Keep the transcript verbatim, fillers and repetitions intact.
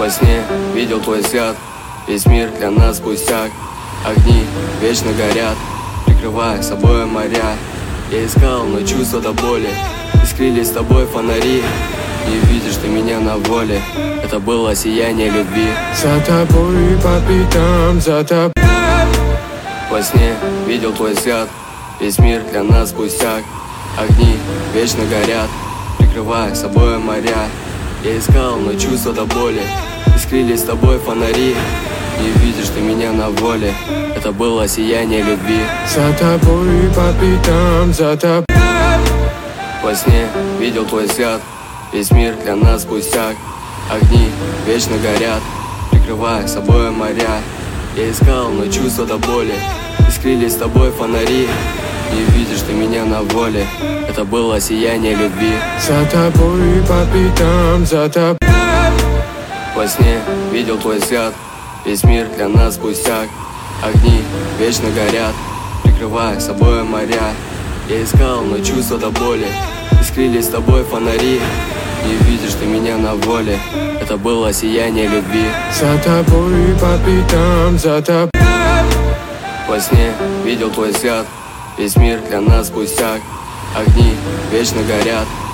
Во сне видел твой взгляд, весь мир для нас пустяк. Огни вечно горят, прикрывая собой моря. Я искал, но чувства до боли искрились с тобой фонари. Не видишь ты меня на воле, это было сияние любви. За тобой по пятам, за тобой. Во сне видел твой взгляд, весь мир для нас пустяк. Огни вечно горят, прикрывая собой моря. Я искал, но чувства до боли искрились с тобой фонари. Не видишь ты меня на воле, это было сияние любви. За тобой по пятам, за тобой. Во сне видел твой взгляд, весь мир для нас пустяк. Огни вечно горят, прикрывая собой моря. Я искал, но чувства до боли искрились с тобой фонари. Не видишь ты меня на воле, это было сияние любви. За тобой по пятам, за тобой. Во сне видел твой взгляд, весь мир для нас пустяк. Огни вечно горят, прикрывая собой моря. Я искал, но чувства до боли искрились с тобой фонари. Не видишь ты меня на воле, это было сияние любви. За тобой по пятам, за тобой. Во сне видел твой взгляд, весь мир для нас пустяк. Огни вечно горят,